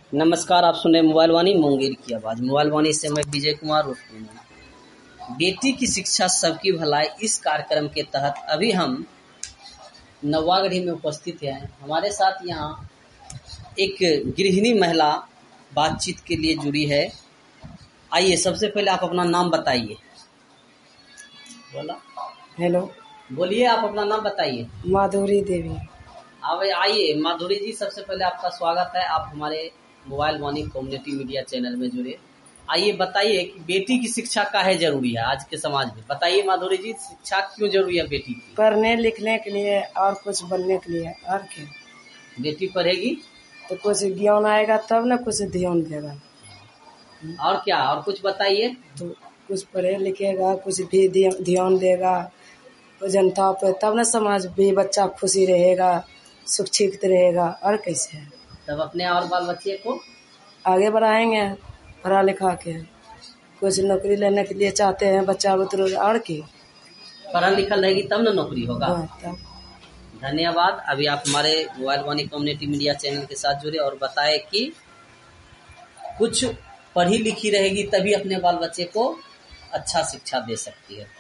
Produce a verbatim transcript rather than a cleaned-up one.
नमस्कार, आप सुन रहे मोबाइल वाणी मुंगेर की आवाज़। मोबाइल वाणी से मैं विजय कुमार उर्फ बेटी की शिक्षा सबकी भलाई इस कार्यक्रम के तहत अभी हम नवागढ़ी में उपस्थित हैं। हमारे साथ यहाँ एक गृहिणी महिला बातचीत के लिए जुड़ी है। आइए, सबसे पहले आप अपना नाम बताइए। बोला हेलो, बोलिए, आप अपना नाम बताइए। माधुरी देवी। अब आइए माधुरी जी, सबसे पहले आपका स्वागत है। आप हमारे mobile Vaani community media channel में जुड़े। आइए बताइए कि बेटी की शिक्षा काहे जरूरी है आज के समाज में। बताइए माधुरी जी, शिक्षा क्यों जरूरी है बेटी की? पढ़ने लिखने के लिए और कुछ बनने के लिए। और क्या, बेटी पढ़ेगी तो कुछ ज्ञान आएगा तब ना कुछ ध्यान देगा। और क्या, और कुछ बताइए। तो कुछ पढ़े लिखेगा, कुछ भी ध्यान देगा जनता पे, तब ना समाज भी बच्चा खुशी रहेगा, सुरक्षित रहेगा। और कैसे है, तब अपने और बाल बच्चे को आगे बढ़ाएंगे पढ़ा लिखा के। कुछ नौकरी लेने के लिए चाहते हैं बच्चा बुतरू, और की पढ़ा लिखा रहेगी तब ना नौकरी होगा। तब धन्यवाद। अभी आप हमारे mobile Vaani community media channel के साथ जुड़े और बताए कि कुछ पढ़ी लिखी रहेगी तभी अपने बाल बच्चे को अच्छा शिक्षा दे सकती है।